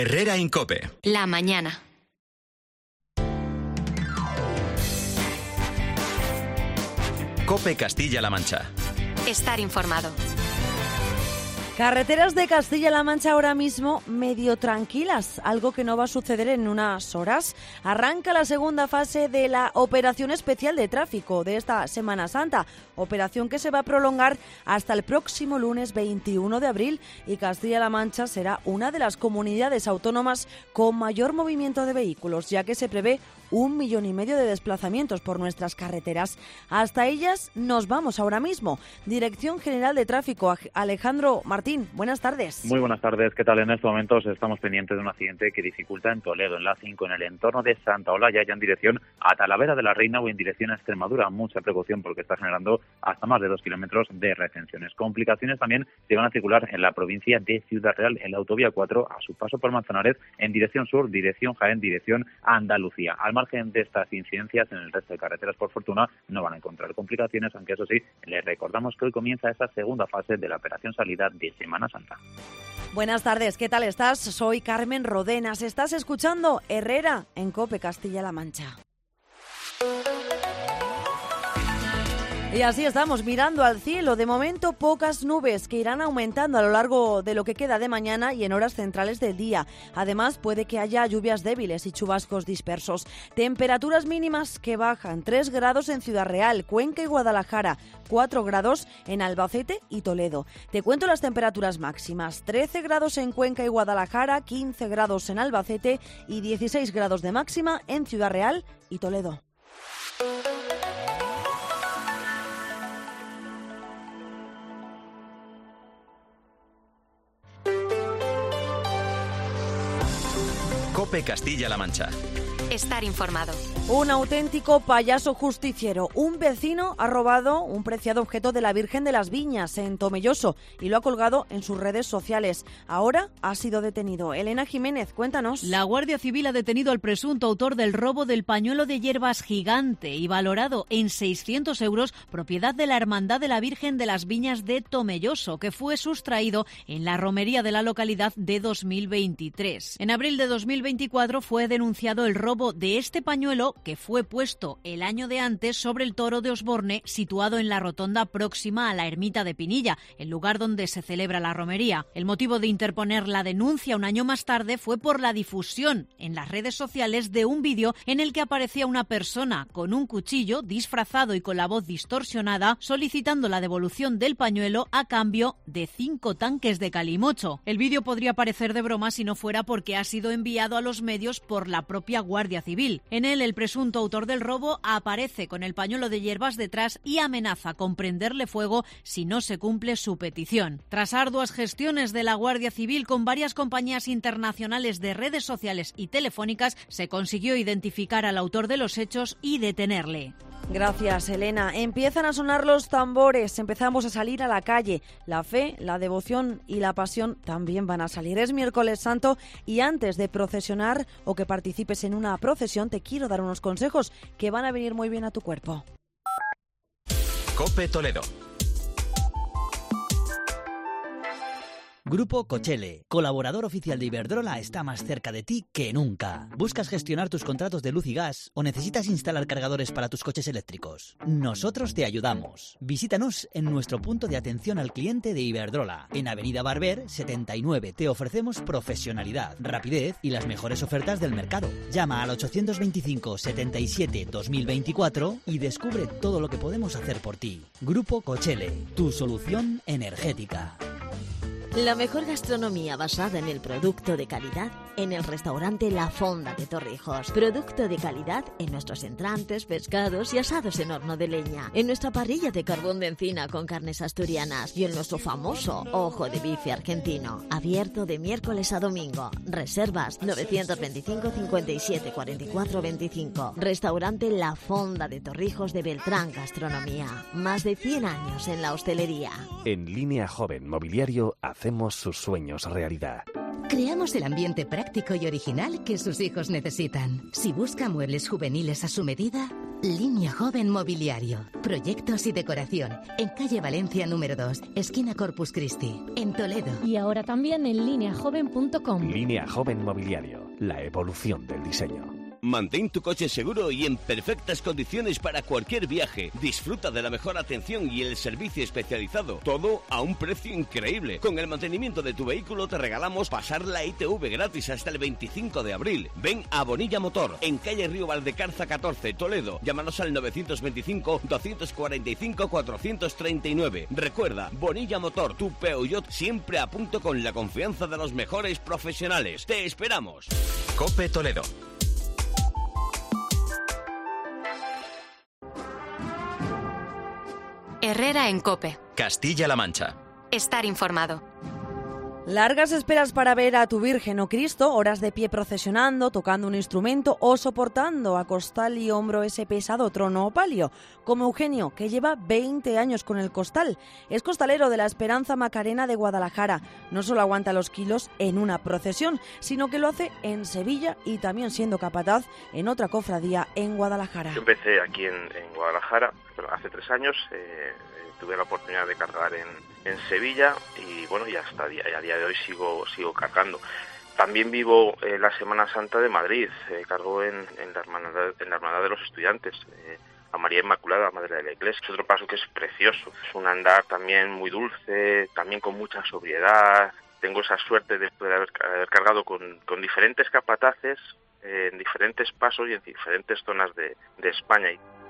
Herrera en COPE. La mañana. COPE Castilla-La Mancha. Estar informado. Carreteras de Castilla-La Mancha ahora mismo medio tranquilas, algo que no va a suceder en unas horas. Arranca la segunda fase de la operación especial de tráfico de esta Semana Santa, operación que se va a prolongar hasta el próximo lunes 21 de abril y Castilla-La Mancha será una de las comunidades autónomas con mayor movimiento de vehículos, ya que se prevé 1,5 millones de desplazamientos por nuestras carreteras. Hasta ellas nos vamos ahora mismo. Dirección General de Tráfico, Alejandro Martín, buenas tardes. Muy buenas tardes, ¿qué tal? En estos momentos estamos pendientes de un accidente que dificulta en Toledo, en la 5, en el entorno de Santa Olalla, ya en dirección a Talavera de la Reina o en dirección a Extremadura. Mucha precaución porque está generando hasta más de 2 kilómetros de retenciones. Complicaciones también se van a circular en la provincia de Ciudad Real, en la autovía 4, a su paso por Manzanares, en dirección sur, dirección Jaén, dirección Andalucía. Al margen de estas incidencias, en el resto de carreteras, por fortuna, no van a encontrar complicaciones, aunque eso sí, les recordamos que hoy comienza esta segunda fase de la operación salida de Semana Santa. Buenas tardes, ¿qué tal estás? Soy Carmen Rodenas. Estás escuchando Herrera en COPE Castilla-La Mancha. Y así estamos mirando al cielo. De momento, pocas nubes que irán aumentando a lo largo de lo que queda de mañana y en horas centrales del día. Además, puede que haya lluvias débiles y chubascos dispersos. Temperaturas mínimas que bajan: 3 grados en Ciudad Real, Cuenca y Guadalajara, 4 grados en Albacete y Toledo. Te cuento las temperaturas máximas: 13 grados en Cuenca y Guadalajara, 15 grados en Albacete y 16 grados de máxima en Ciudad Real y Toledo. COPE Castilla-La Mancha. Estar informado. Un auténtico payaso justiciero. Un vecino ha robado un preciado objeto de la Virgen de las Viñas en Tomelloso y lo ha colgado en sus redes sociales. Ahora ha sido detenido. Elena Jiménez, cuéntanos. La Guardia Civil ha detenido al presunto autor del robo del pañuelo de hierbas gigante y valorado en 600 euros, propiedad de la Hermandad de la Virgen de las Viñas de Tomelloso, que fue sustraído en la romería de la localidad de 2023. En abril de 2024 fue denunciado el robo de este pañuelo, que fue puesto el año de antes sobre el toro de Osborne, situado en la rotonda próxima a la ermita de Pinilla, el lugar donde se celebra la romería. El motivo de interponer la denuncia un año más tarde fue por la difusión en las redes sociales de un vídeo en el que aparecía una persona con un cuchillo, disfrazado y con la voz distorsionada, solicitando la devolución del pañuelo a cambio de 5 tanques de calimocho. El vídeo podría parecer de broma si no fuera porque ha sido enviado a los medios por la propia Guardia Civil. En él, el presunto autor del robo aparece con el pañuelo de hierbas detrás y amenaza con prenderle fuego si no se cumple su petición. Tras arduas gestiones de la Guardia Civil con varias compañías internacionales de redes sociales y telefónicas, se consiguió identificar al autor de los hechos y detenerle. Gracias, Elena. Empiezan a sonar los tambores, empezamos a salir a la calle. La fe, la devoción y la pasión también van a salir. Es miércoles santo y antes de procesionar o que participes en una procesión, te quiero dar unos consejos que van a venir muy bien a tu cuerpo. COPE Toledo. Grupo Cochele, colaborador oficial de Iberdrola, está más cerca de ti que nunca. ¿Buscas gestionar tus contratos de luz y gas o necesitas instalar cargadores para tus coches eléctricos? Nosotros te ayudamos. Visítanos en nuestro punto de atención al cliente de Iberdrola. En Avenida Barber 79 te ofrecemos profesionalidad, rapidez y las mejores ofertas del mercado. Llama al 825 77 2024 y descubre todo lo que podemos hacer por ti. Grupo Cochele, tu solución energética. La mejor gastronomía basada en el producto de calidad en el restaurante La Fonda de Torrijos. Producto de calidad en nuestros entrantes, pescados y asados en horno de leña. En nuestra parrilla de carbón de encina con carnes asturianas. Y en nuestro famoso ojo de bife argentino. Abierto de miércoles a domingo. Reservas 925 57 44 25. Restaurante La Fonda de Torrijos de Beltrán Gastronomía. Más de 100 años en la hostelería. En Línea Joven Mobiliario hacemos sus sueños realidad. Creamos el ambiente práctico y original que sus hijos necesitan. Si busca muebles juveniles a su medida, Línea Joven Mobiliario. Proyectos y decoración. En calle Valencia número 2, esquina Corpus Christi, en Toledo. Y ahora también en lineajoven.com. Línea Joven Mobiliario. La evolución del diseño. Mantén tu coche seguro y en perfectas condiciones para cualquier viaje. Disfruta de la mejor atención y el servicio especializado. Todo a un precio increíble. Con el mantenimiento de tu vehículo te regalamos pasar la ITV gratis hasta el 25 de abril. Ven a Bonilla Motor, en calle Río Valdecarza 14, Toledo. Llámanos al 925-245-439. Recuerda, Bonilla Motor, tu Peugeot siempre a punto con la confianza de los mejores profesionales. ¡Te esperamos! COPE Toledo. Herrera en COPE. Castilla-La Mancha. Estar informado. Largas esperas para ver a tu Virgen o Cristo, horas de pie procesionando, tocando un instrumento o soportando a costal y hombro ese pesado trono o palio, como Eugenio, que lleva 20 años con el costal. Es costalero de la Esperanza Macarena de Guadalajara. No solo aguanta los kilos en una procesión, sino que lo hace en Sevilla y también siendo capataz en otra cofradía en Guadalajara. Yo empecé aquí en Guadalajara, pero hace 3 años. Tuve la oportunidad de cargar en Sevilla y bueno, y hasta a día de hoy sigo cargando. También vivo la Semana Santa de Madrid, cargo en la Hermandad de los Estudiantes, a María Inmaculada, Madre de la Iglesia. Es otro paso que es precioso, es un andar también muy dulce, también con mucha sobriedad. Tengo esa suerte de poder haber cargado con diferentes capataces en diferentes pasos y en diferentes zonas de España.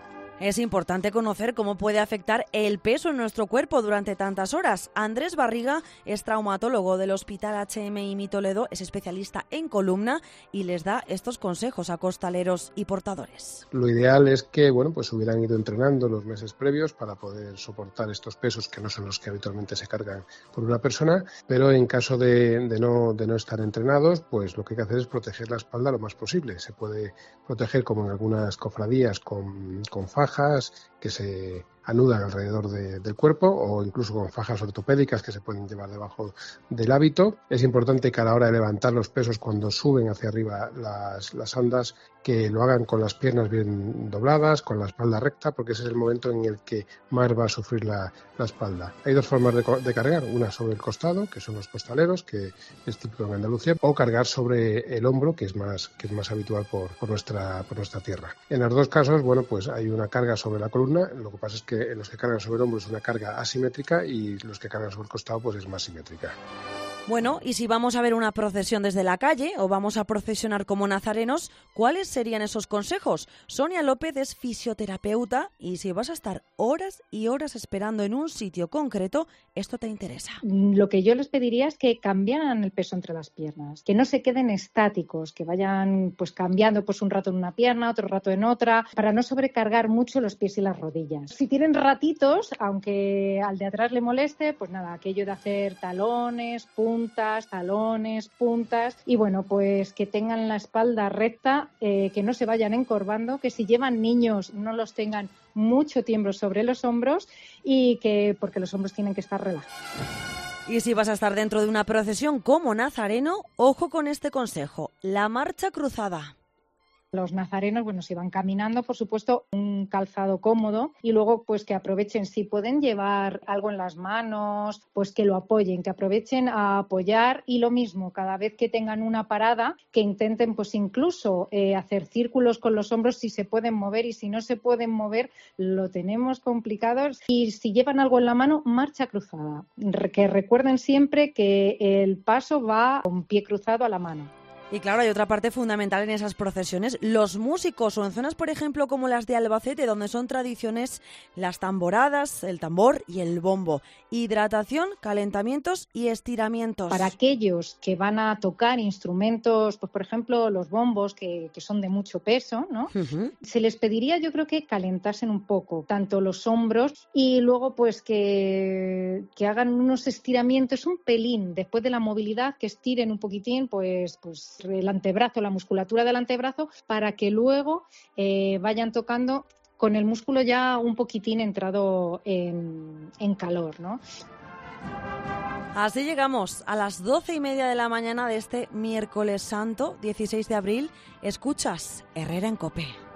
Es importante conocer cómo puede afectar el peso en nuestro cuerpo durante tantas horas. Andrés Barriga es traumatólogo del Hospital HMI Toledo, es especialista en columna y les da estos consejos a costaleros y portadores. Lo ideal es que pues hubieran ido entrenando los meses previos para poder soportar estos pesos que no son los que habitualmente se cargan por una persona, pero en caso de no estar entrenados, pues lo que hay que hacer es proteger la espalda lo más posible. Se puede proteger, como en algunas cofradías, con fajas que se anudan alrededor del cuerpo o incluso con fajas ortopédicas que se pueden llevar debajo del hábito. Es importante que a la hora de levantar los pesos cuando suben hacia arriba las andas, que lo hagan con las piernas bien dobladas, con la espalda recta, porque ese es el momento en el que más va a sufrir la espalda. Hay 2 formas de cargar, una sobre el costado, que son los costaleros, que es típico en Andalucía, o cargar sobre el hombro, que es más habitual por nuestra tierra. En los 2 casos, pues hay una carga sobre la columna, lo que pasa es que en los que cargan sobre el hombro es una carga asimétrica y los que cargan sobre el costado pues es más simétrica. Bueno, y si vamos a ver una procesión desde la calle o vamos a procesionar como nazarenos, ¿cuáles serían esos consejos? Sonia López es fisioterapeuta y si vas a estar horas y horas esperando en un sitio concreto, esto te interesa. Lo que yo les pediría es que cambiaran el peso entre las piernas, que no se queden estáticos, que vayan cambiando un rato en una pierna, otro rato en otra, para no sobrecargar mucho los pies y las rodillas. Si tienen ratitos, aunque al de atrás le moleste, pues nada, aquello de hacer talones, talones, puntas y pues que tengan la espalda recta, que no se vayan encorvando, que si llevan niños no los tengan mucho tiempo sobre los hombros y que porque los hombros tienen que estar relajados. Y si vas a estar dentro de una procesión como nazareno, ojo con este consejo, la marcha cruzada. Los nazarenos, se van caminando, por supuesto, un calzado cómodo y luego que aprovechen, si pueden llevar algo en las manos, que lo apoyen, que aprovechen a apoyar y lo mismo, cada vez que tengan una parada, que intenten incluso hacer círculos con los hombros si se pueden mover y si no se pueden mover, lo tenemos complicado. Y si llevan algo en la mano, marcha cruzada. Que recuerden siempre que el paso va con pie cruzado a la mano. Y claro, hay otra parte fundamental en esas procesiones, los músicos o en zonas, por ejemplo, como las de Albacete, donde son tradiciones las tamboradas, el tambor y el bombo. Hidratación, calentamientos y estiramientos. Para aquellos que van a tocar instrumentos, por ejemplo, los bombos, que son de mucho peso, ¿no? Uh-huh. Se les pediría, yo creo que calentasen un poco, tanto los hombros y luego que hagan unos estiramientos un pelín, después de la movilidad, que estiren un poquitín, el antebrazo, la musculatura del antebrazo, para que luego vayan tocando con el músculo ya un poquitín entrado en calor, ¿no? Así llegamos a las 12:30 de la mañana de este miércoles santo, 16 de abril. Escuchas Herrera en COPE.